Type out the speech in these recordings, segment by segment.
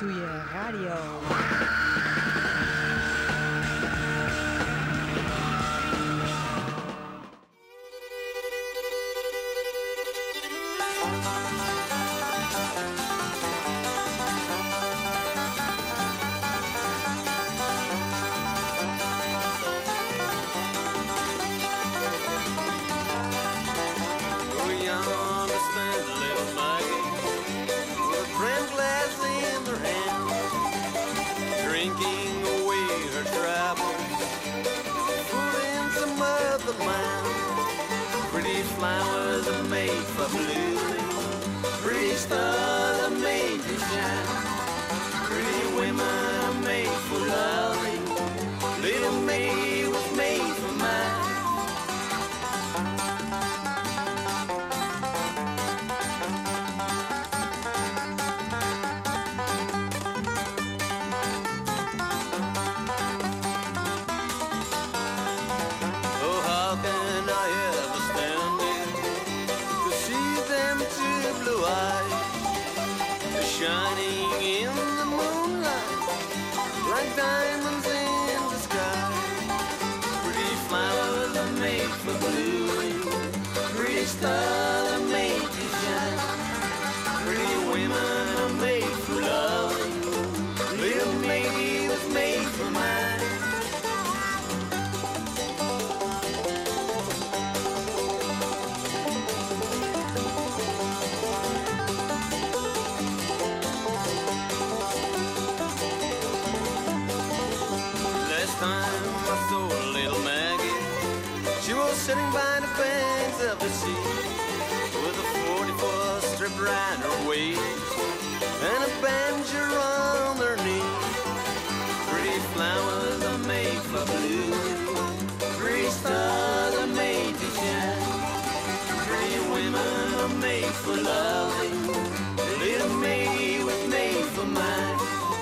Ratatouille Radio. Flowers are made for blooming, pretty stars are made to shine, pretty women are made for loving, little May was made for mine. Oh, how can I ever stand blue eyes shining in the moonlight like diamonds in the sky. Pretty flowers are made for blooming, pretty stars are made to shine, pretty women are made for loving, little Maggie was made for mine. Sitting by the banks of the sea with a 44 strip round her waist and a banjo on their knee. Pretty flowers are made for blooming, pretty stars are made to shine, pretty women are made for loving, little Maggie was made for mine.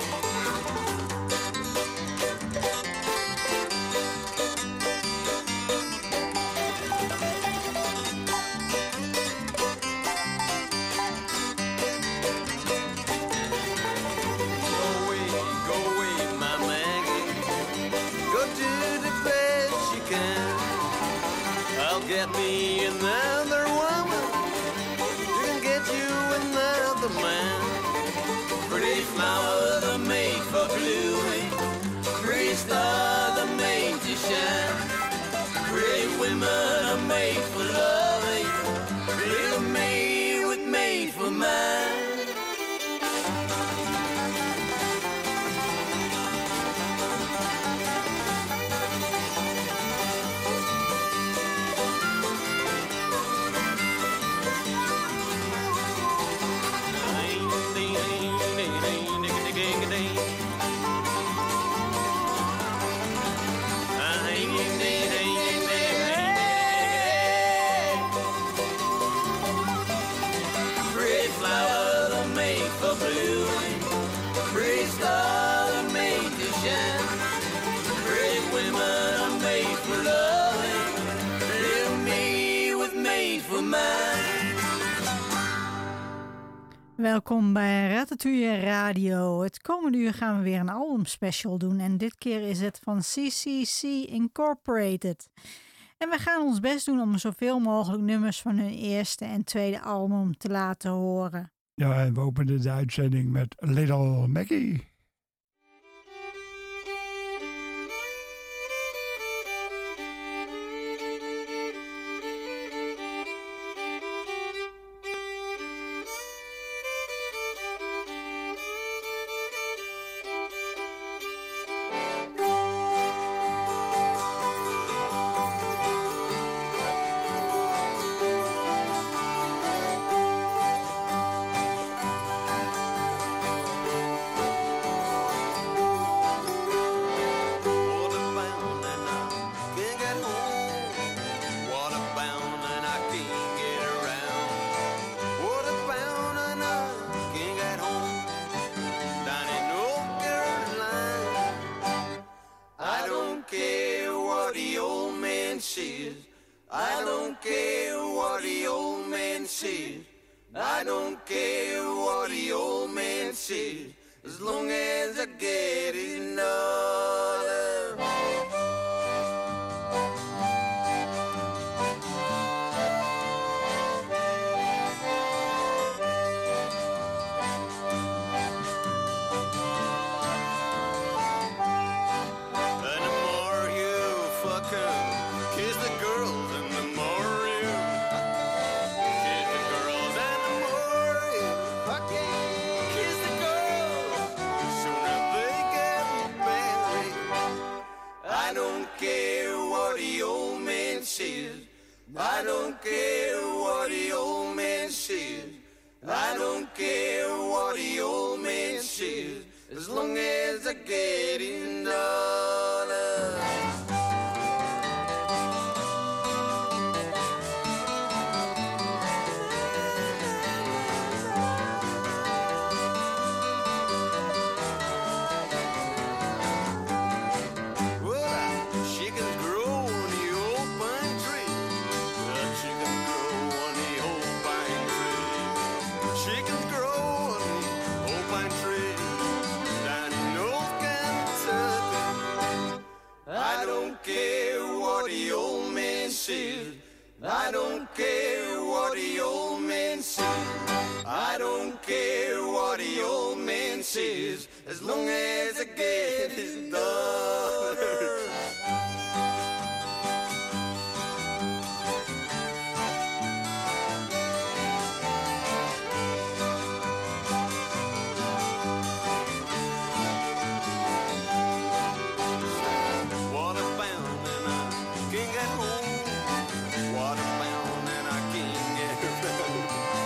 Get me another woman, you can get you another man. Pretty flowers are made for blooming, pretty stars are made to shine, pretty women are made for loving, little May was made for mine. Welkom bij Ratatouille Radio. Het komende uur gaan we weer een albumspecial doen en dit keer is het van CCC Incorporated. En we gaan ons best doen om zoveel mogelijk nummers van hun eerste en tweede album te laten horen. Ja, en we openen de uitzending met Little Maggie. says. I don't care what the old man says. I don't care what the old man says. as long as I get another. And the more you fucking kiss the girls, and the more you kiss the girls, and the more you fucking kiss the girls, sooner they get married. I don't care what the old man says. I don't care what the old man says. I don't care what the old man says, as long as I get in dollars. Well, chickens grow on the old pine tree. Chickens grow on the old pine tree. Chickens grow on the old pine tree down in North Kentucky. I don't care what the old man says. I don't care what the old man says. I don't care what the old man says, as long as I get his daughter. Waterbound and I can't get home. Waterbound and I can't get home.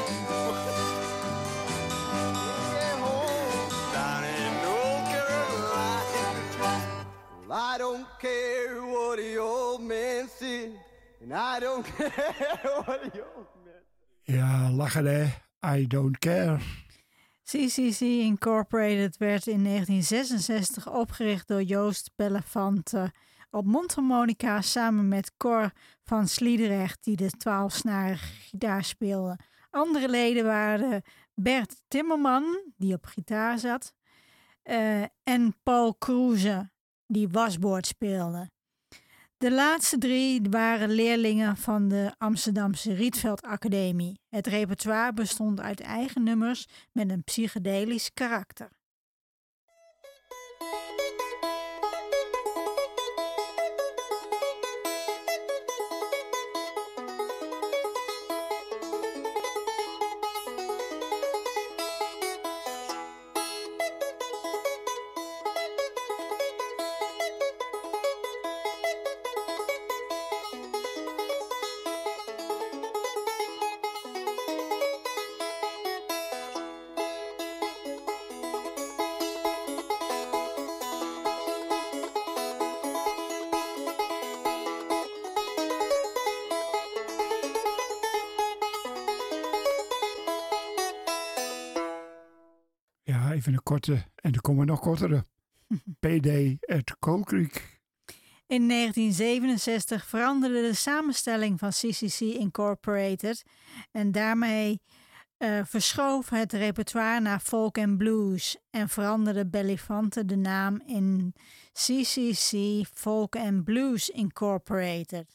Get home down in North Carolina. Well, I don't care what the old man said, and I don't care what the old man. Ja, lachen hè. I don't care. CCC Incorporated werd in 1966 opgericht door Joost Bellefante op mondharmonica samen met Cor van Sliedrecht, die de 12-snarige gitaar speelde. Andere leden waren Bert Timmerman, die op gitaar zat, en Paul Kroeze, die wasboord speelde. De laatste 3 waren leerlingen van de Amsterdamse Rietveld Academie. Het repertoire bestond uit eigen nummers met een psychedelisch karakter. Ja, even een korte en er komen nog kortere. PD at Coal Creek. In 1967 veranderde de samenstelling van CCC Incorporated en daarmee verschoof het repertoire naar folk en blues en veranderde Bellefante de naam in CCC Folk and Blues Incorporated.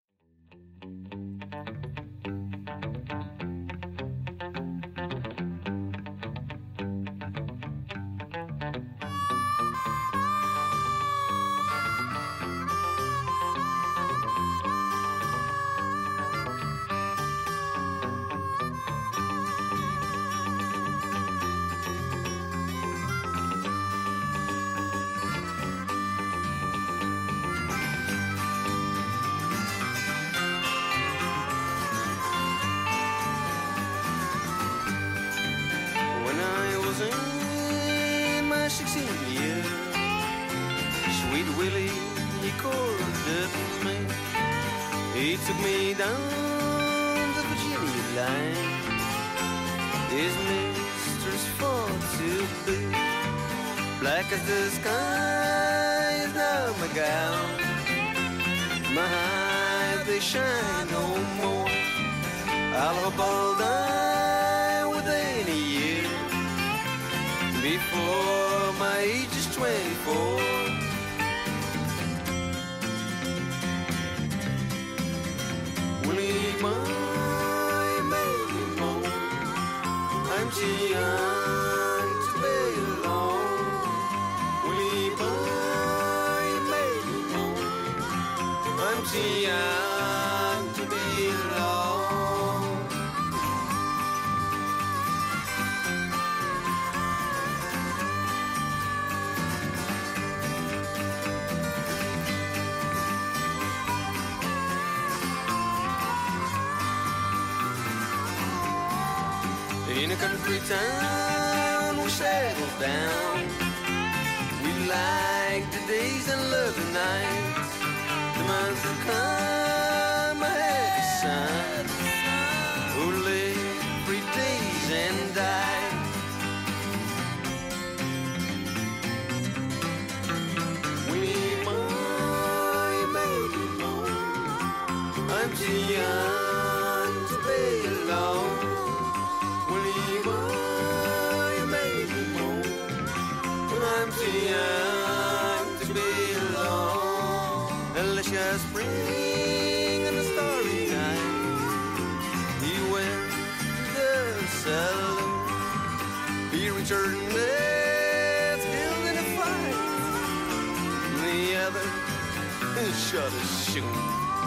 my 16th year. Sweet Willie, he courted me. He took me down the Virginia line. His mistress for to be. Black as the sky is now my gown. My eyes, they shine no more. I'll hope I'll die within a year before I'm too young to be alone. Willie boy, you made me moan. I'm too young to be alone. In a country town we settled down. We liked the days and loved the nights. The months would come, I had a son who lived 3 days and died. Willie boy, you made me moan. I'm too young to be alone. Willie boy, you made me moan. I'm too young to be alone. Unless you're spring and a starry night, he went to the saloon. He returned there, killed in a fight. The other shot a shoe.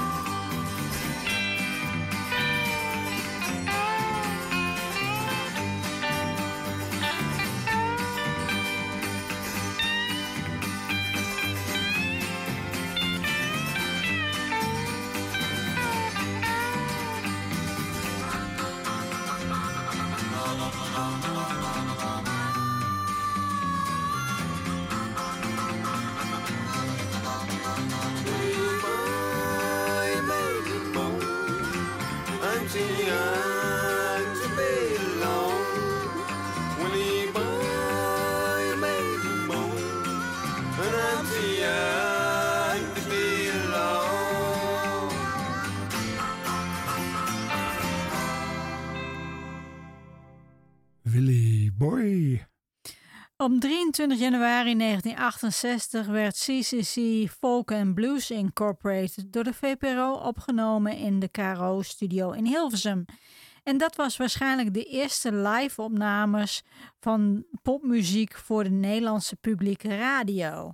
Willie Boy. Op 23 januari 1968 werd CCC Folk and Blues Incorporated door de VPRO opgenomen in de KRO-studio in Hilversum. En dat was waarschijnlijk de eerste live-opnames van popmuziek voor de Nederlandse publieke radio.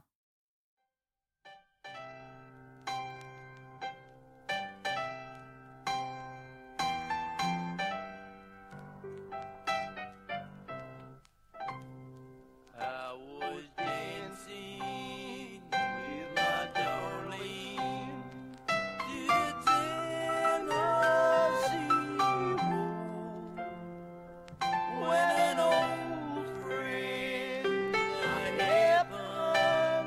When an old friend I happened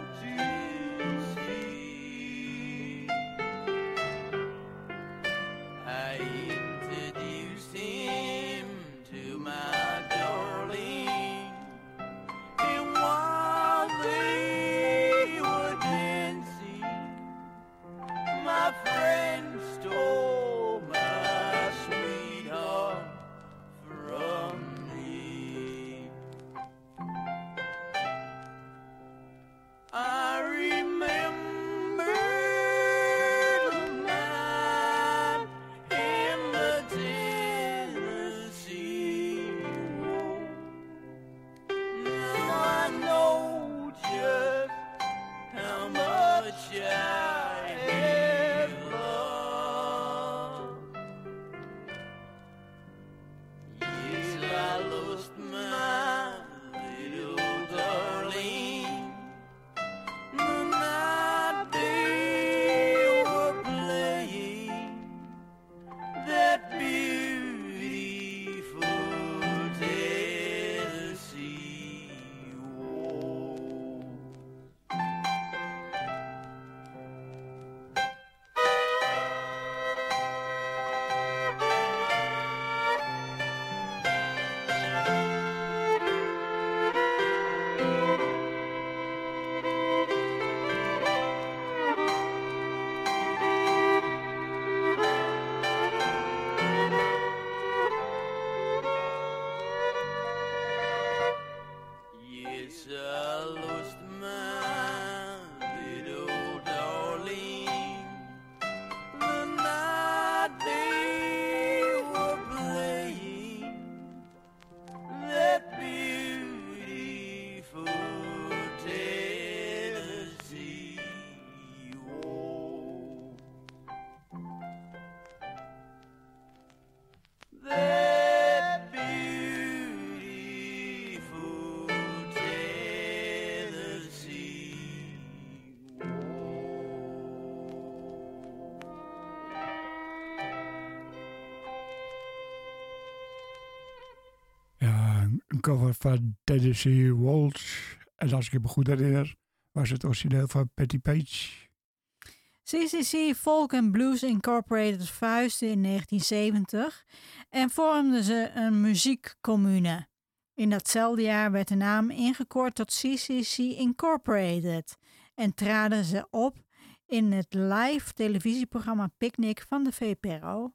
een cover van Tennessee Waltz. En als ik me goed herinner, was het origineel van Patti Page. CCC Folk and Blues Incorporated verhuisde in 1970 en vormden ze een muziekcommune. In datzelfde jaar werd de naam ingekort tot CCC Incorporated en traden ze op in het live televisieprogramma Picnic van de VPRO.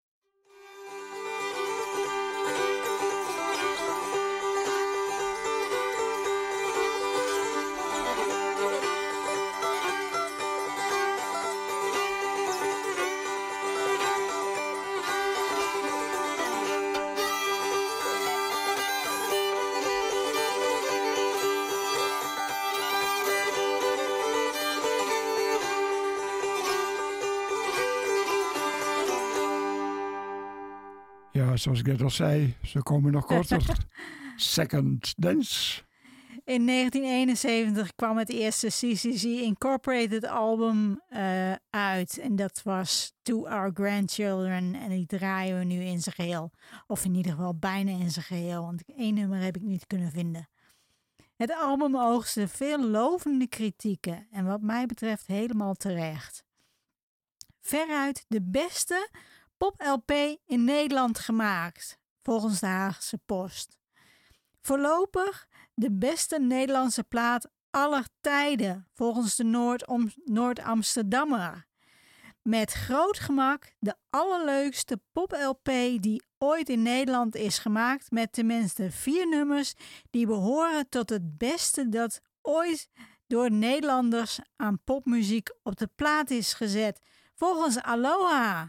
Ja, zoals ik net al zei, ze komen nog korter. Second Dance. In 1971 kwam het eerste CCC Incorporated album uit. En dat was To Our Grandchildren. En die draaien we nu in zijn geheel. Of in ieder geval bijna in zijn geheel. Want 1 nummer heb ik niet kunnen vinden. Het album oogste veel lovende kritieken. En wat mij betreft helemaal terecht. Veruit de beste pop-LP in Nederland gemaakt. Volgens de Haagse Post. Voorlopig de beste Nederlandse plaat aller tijden, volgens de Noord-Amsterdammer. Met groot gemak de allerleukste pop-LP die ooit in Nederland is gemaakt, met tenminste 4 nummers die behoren tot het beste dat ooit door Nederlanders aan popmuziek op de plaat is gezet, volgens Aloha.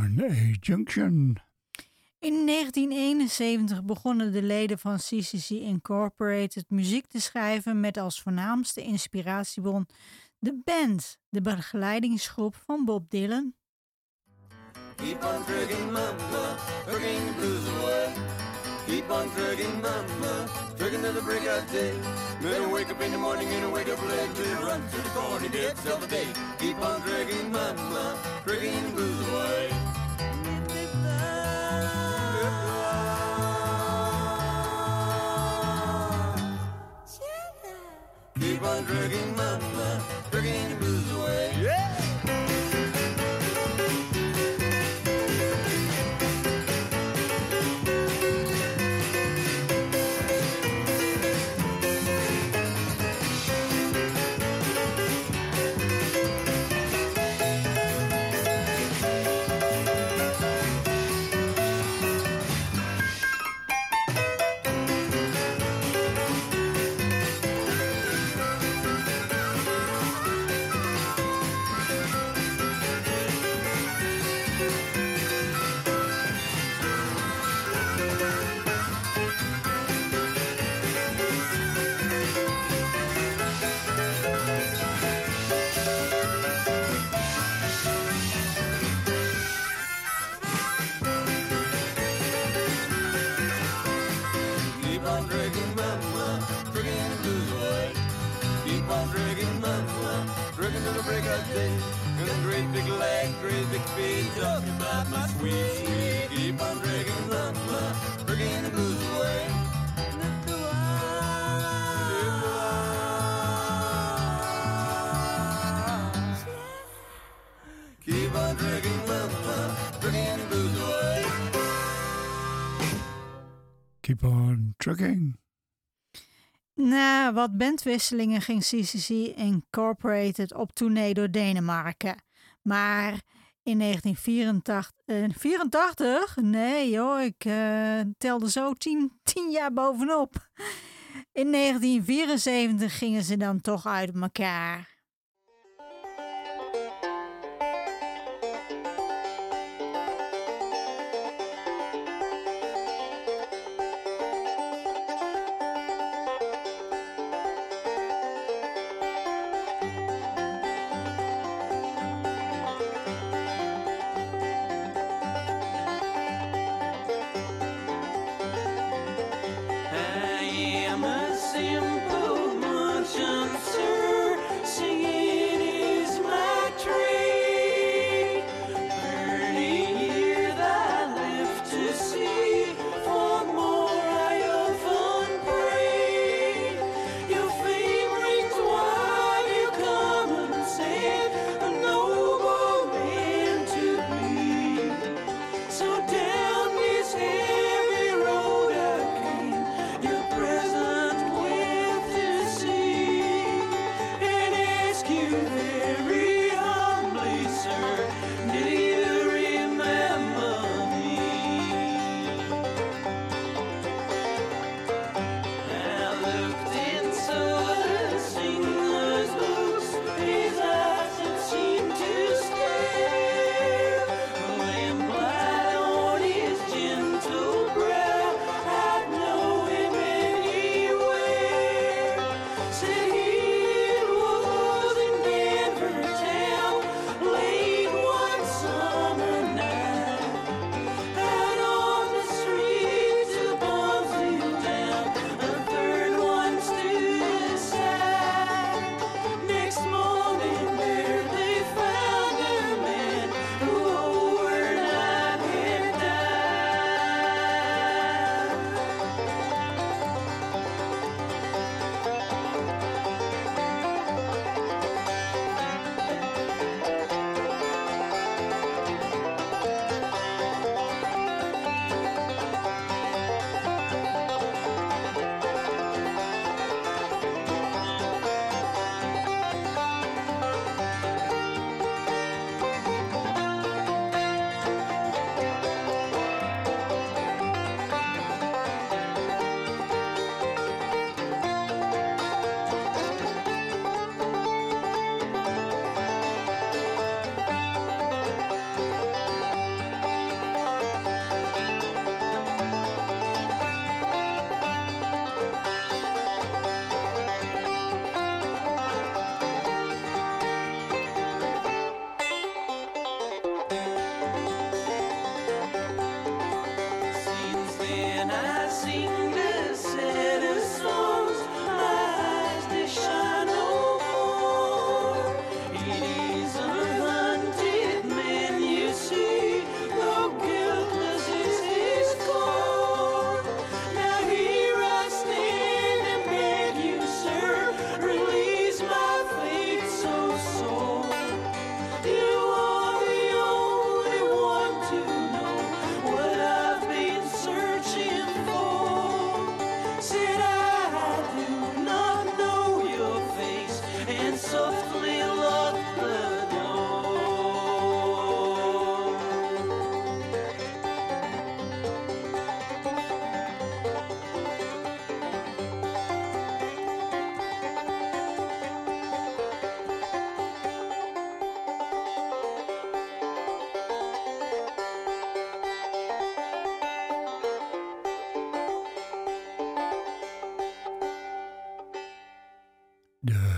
One A Junction. In 1971 begonnen de leden van CCC Incorporated muziek te schrijven met als voornaamste inspiratiebron de band, de begeleidingsgroep van Bob Dylan. Keep on trucking, mama, trucking the blues away. Keep on trucking, mama, trucking to the break of day. Better wake up in the morning and wake up late to run to the corner, get yourself a day. Keep on trucking, mama, trucking the blues away. Keep on trucking, mama, trucking the blues away. Yeah! Keep on trucking. Na wat bandwisselingen ging CCC Incorporated op tournee door Denemarken. Maar in 1984, nee joh, ik telde zo 10 jaar bovenop. In 1974 gingen ze dan toch uit elkaar. Sing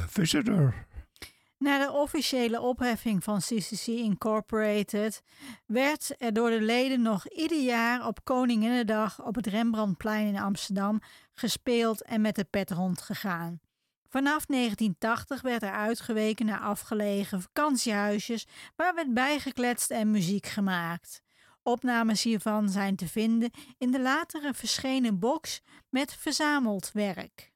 Visitor. Na de officiële opheffing van CCC Incorporated werd er door de leden nog ieder jaar op Koninginnedag op het Rembrandtplein in Amsterdam gespeeld en met de pet rondgegaan. Vanaf 1980 werd er uitgeweken naar afgelegen vakantiehuisjes waar werd bijgekletst en muziek gemaakt. Opnames hiervan zijn te vinden in de latere verschenen box met verzameld werk.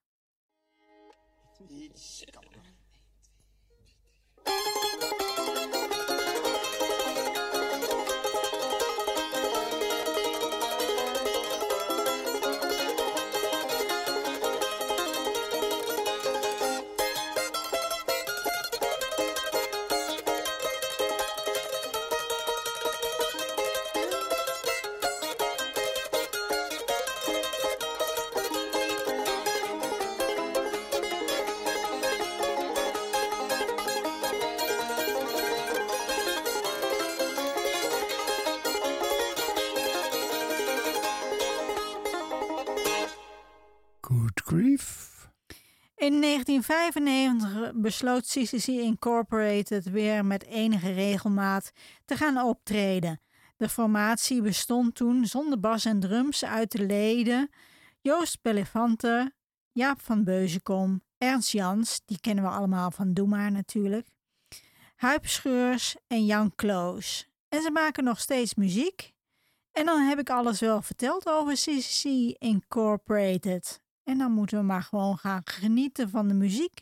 Good grief. In 1995 besloot CCC Incorporated weer met enige regelmaat te gaan optreden. De formatie bestond toen zonder bas en drums uit de leden Joost Bellefanter, Jaap van Beuzenkom, Ernst Jans, die kennen we allemaal van Doe Maar natuurlijk, Huip Scheurs en Jan Kloos. En ze maken nog steeds muziek. En dan heb ik alles wel verteld over CCC Incorporated. En dan moeten we maar gewoon gaan genieten van de muziek.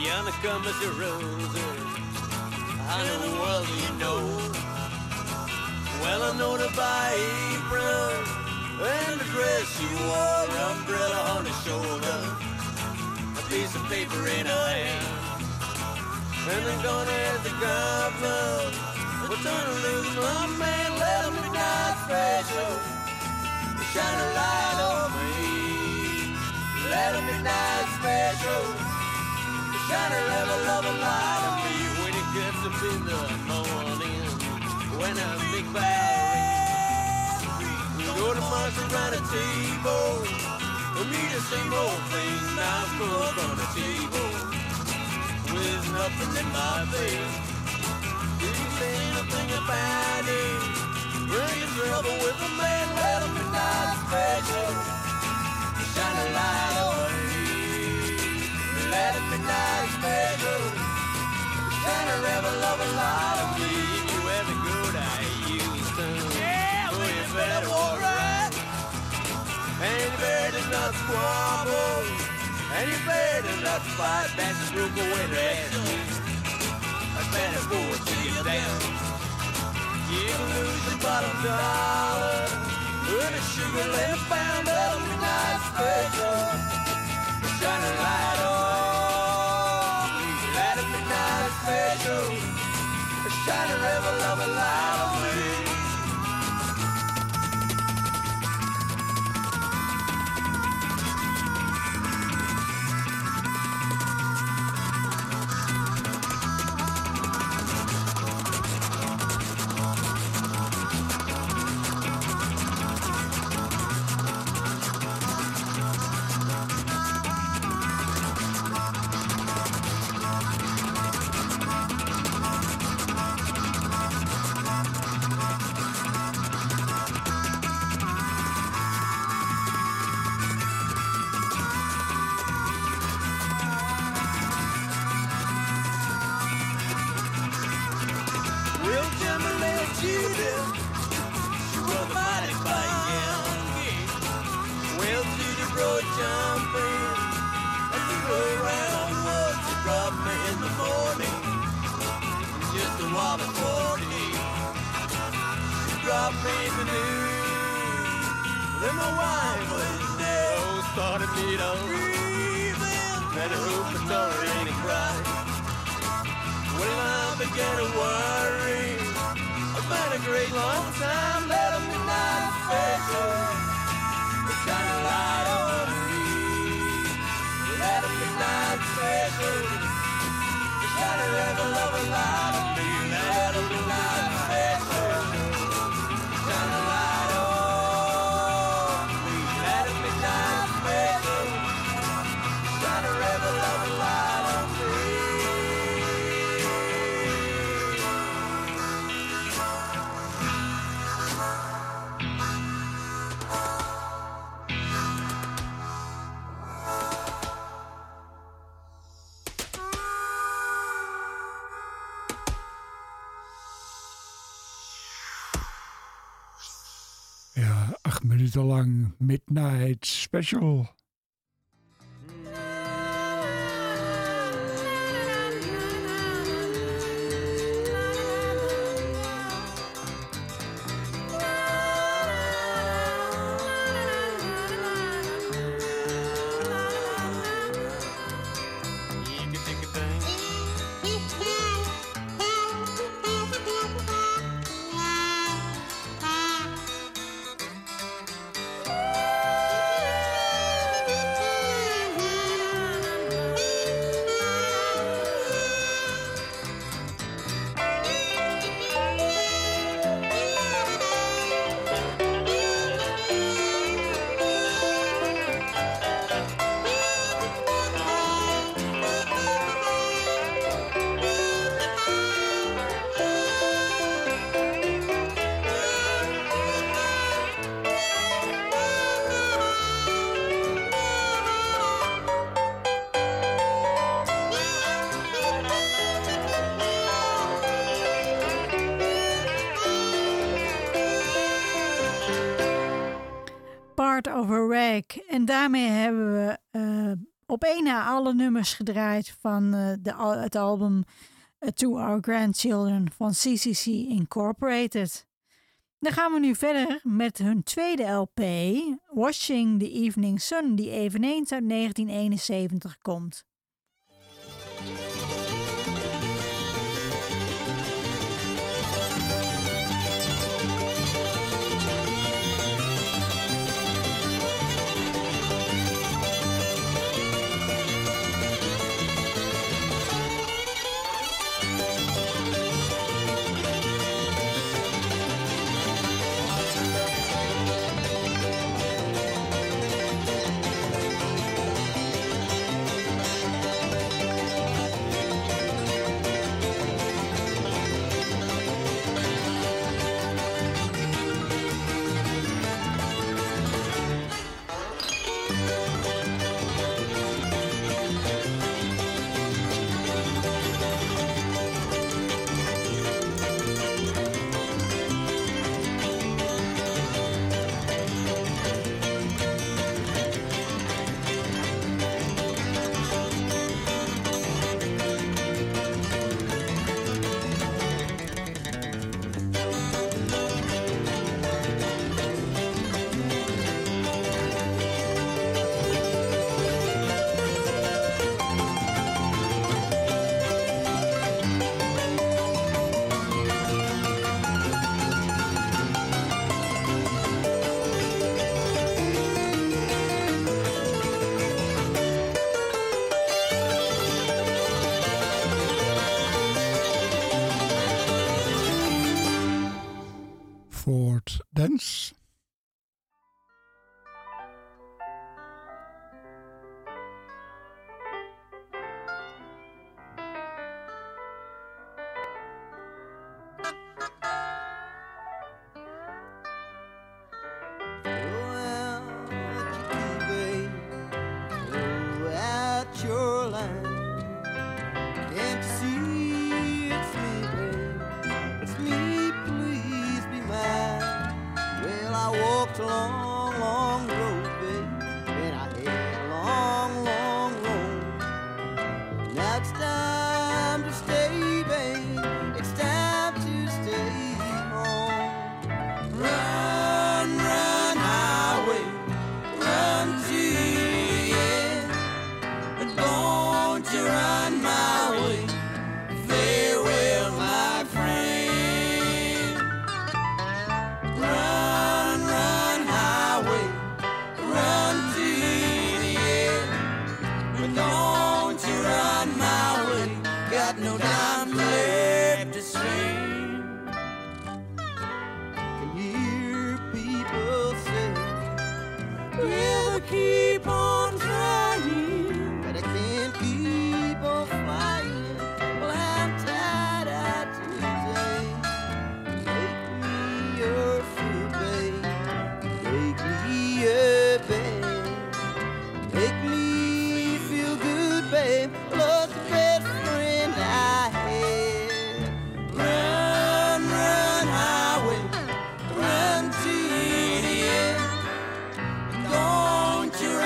Yonder comes Mr. Rosa. Honey, well, you know. Well, I know to buy apron and the dress you wore, umbrella on his shoulder, a piece of paper in her hand. And I'm gonna ask the governor, what's gonna lose my man? Let him be not special, shine a light on me. Let him be not special, shine a level of a light on me. When it gets up in the morning, when a big bell rings, we go to march around a table, we meet the same old thing. Now I'm cooked on a table with nothing in my face. Didn't say anything about it. We're in trouble with a man, let him be not special. Shine a light on me. Let him be not special. Shine a rebel of a light on me. If you ever go to Houston, yeah, oh, you better walk right. And you better not squabble. And you better not fight. That's the rule going to ask. I better force to get down. You lose your bottom dollar. With a sugar and a pound of midnight special. Shine a light on me. Let it be night special. Shine a rebel of a light on me. Ja, 8 minuten lang Midnight Special. Part of a Rag. En daarmee hebben we op één na alle nummers gedraaid van het album To Our Grandchildren van CCC Incorporated. Dan gaan we nu verder met hun tweede LP, Watching the Evening Sun, die eveneens uit 1971 komt. Ford Dance. Long, long road, babe, and I had a long, long road. Now it's time to stay, babe. It's time to stay home. Run, run, highway, run to the end. But don't you run my way. Farewell, my friend. Run, run, highway, run to the end. But don't you run my way. Got no time left to spend. I hear people say, we'll keep on trying, but I can't keep on flying. Well, I'm tired out today. Make me your food, babe. Make me a bed. Make me feel good, babe. Love's the best friend I had. Run, run, highway, run to the end. Don't you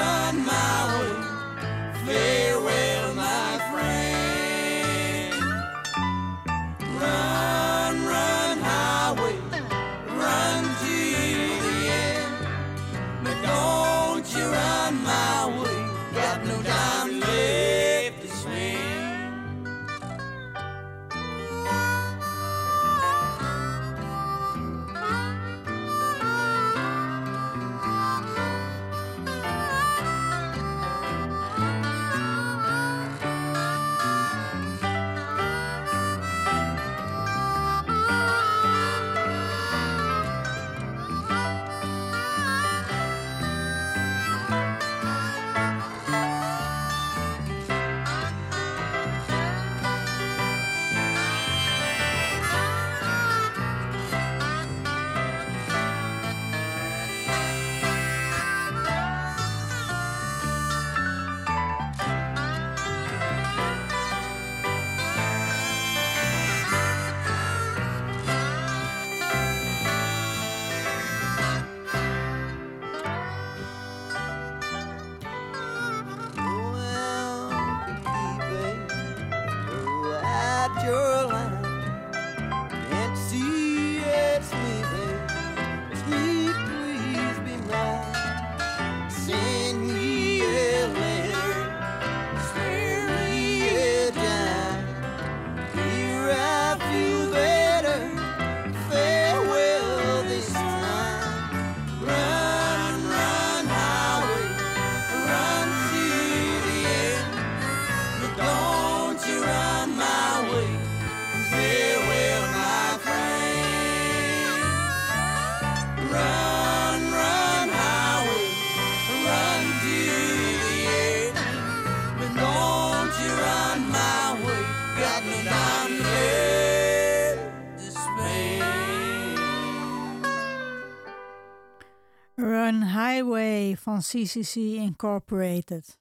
Run Highway van CCC Incorporated.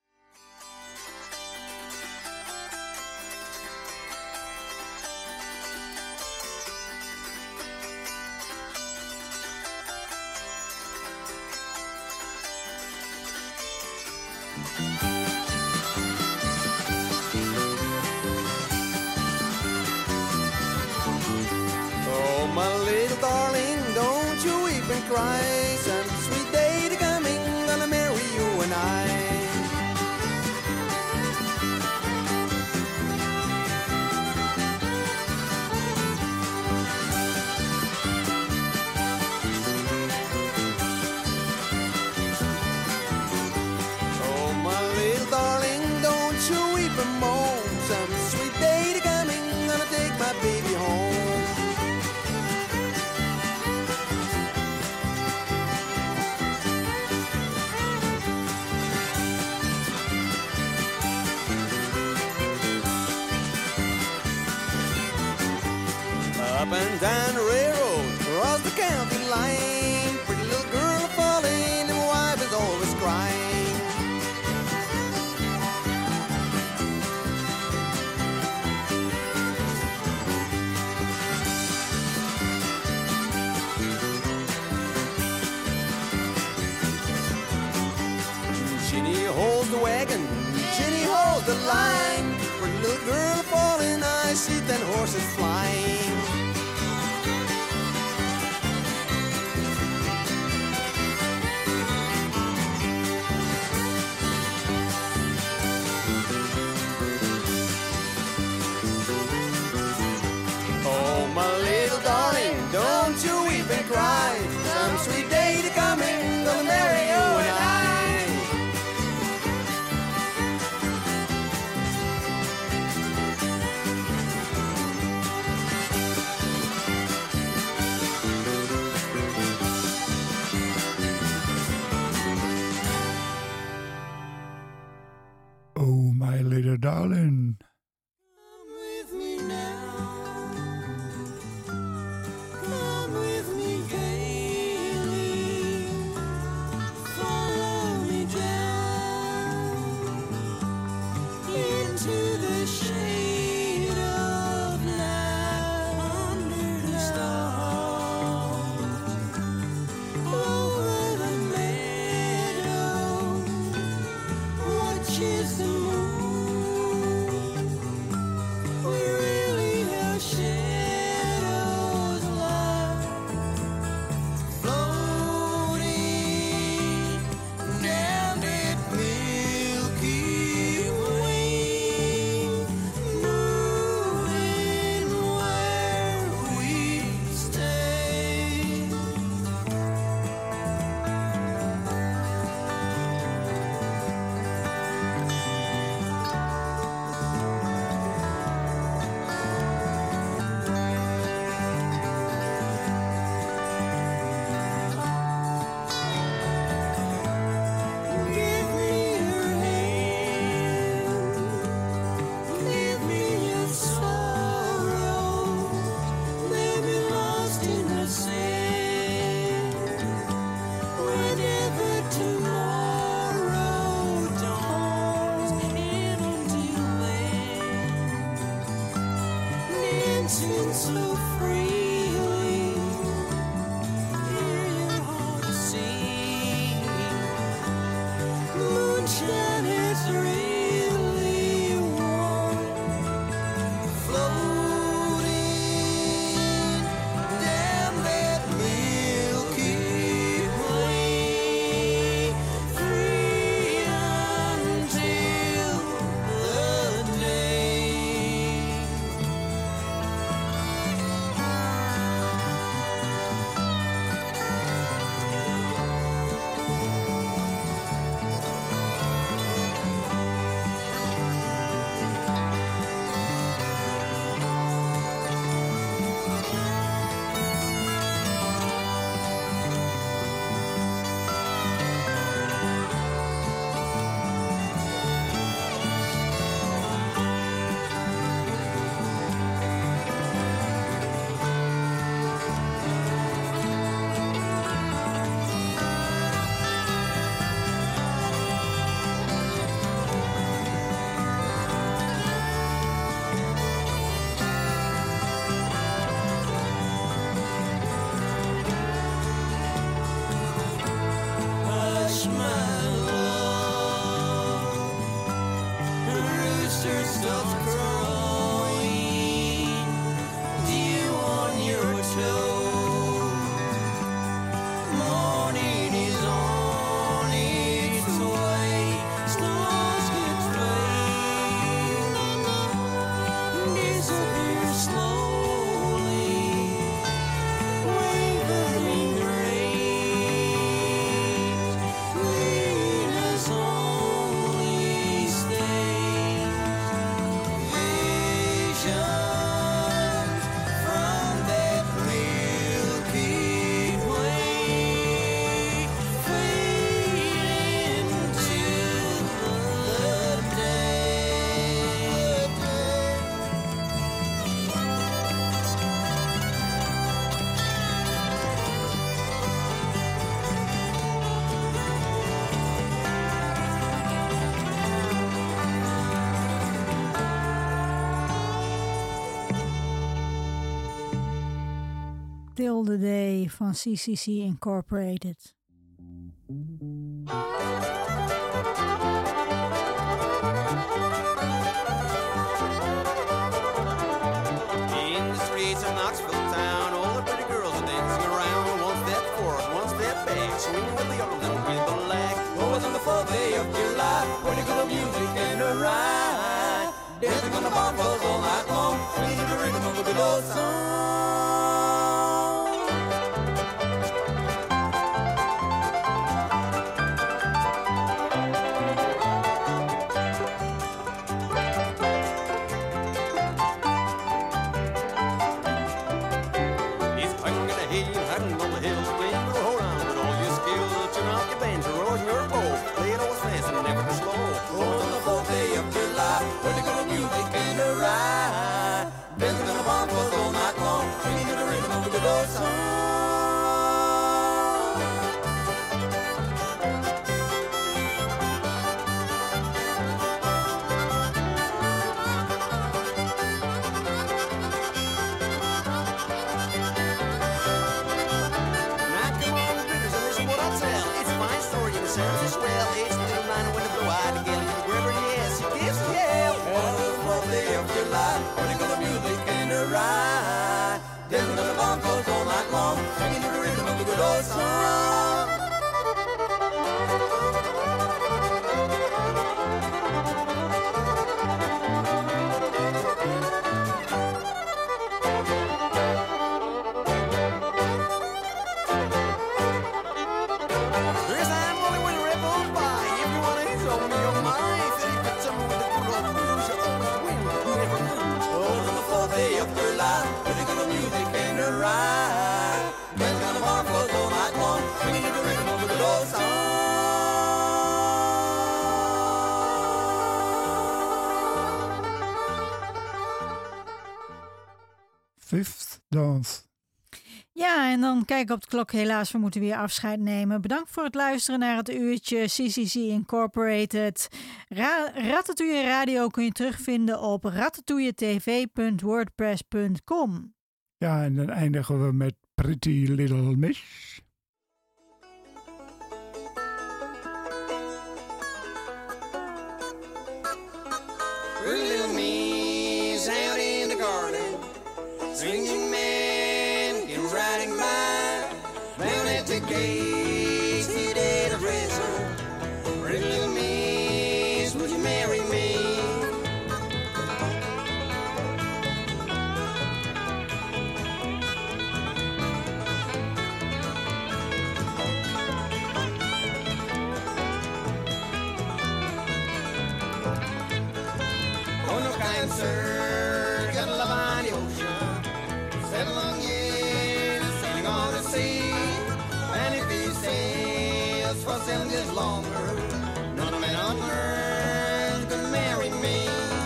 Oh, my little darling, don't you weep and cry. Some sweet day to coming, gonna marry you and I. Oh, my little darling, don't you weep and moan. Some sweet day to coming, gonna take my baby home. Up and down the railroad, across the county line. Pretty little girl falling, and my wife is always crying. Ginny holds the wagon, Ginny holds the line. Pretty little girl falling, I see 10 horses flying. Oh, my little darling, don't you weep and cry. Some sweet day to coming, gonna marry you and I. Oh, my little darling. Come with me now. Come with me gaily. Follow me down into the shade of night under the stars. Over the meadow, watches the moon Till the Day van CCC Incorporated. In the streets of Knoxville town, all the pretty girls are dancing around. One step forward, one step back, swinging with the arms and with the leg. Oh, it's on the 4th day of July, when you got music and a ride. Dancing on the bar floors all night long, swinging to the rhythm of a good old song. Fifth Dance. Ja, en dan kijk ik op de klok. Helaas, we moeten weer afscheid nemen. Bedankt voor het luisteren naar het uurtje CCC Incorporated. Ratatouille Radio kun je terugvinden op ratatouilletv.wordpress.com. Ja, en dan eindigen we met Pretty Little Miss. Pretty little Miss out in the garden, swinging man came riding by, down at the gate, seated a dresser. Pretty little Miss, would you marry me? Oh, no kind sir, got a love on the ocean, 7 long years sailing on the sea, and if he sails for 7 years longer, not a man on earth can marry me.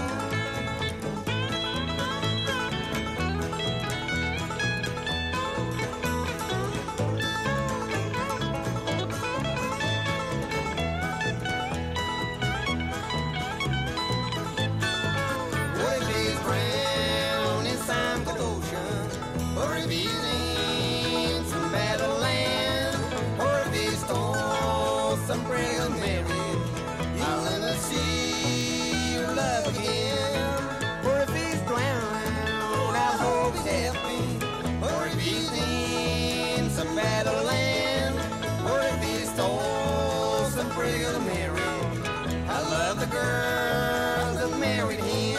What if he's brown in some good ocean, or if he's in some battle land, or if he's stole some real married, I'll never see your love again. Or if he's drowned, I hope he's happy, or if he's in some battle land, or if he stole some real married, I love the girl that married him.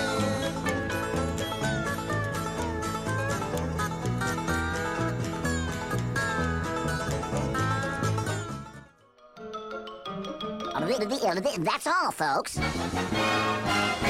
That's all, folks.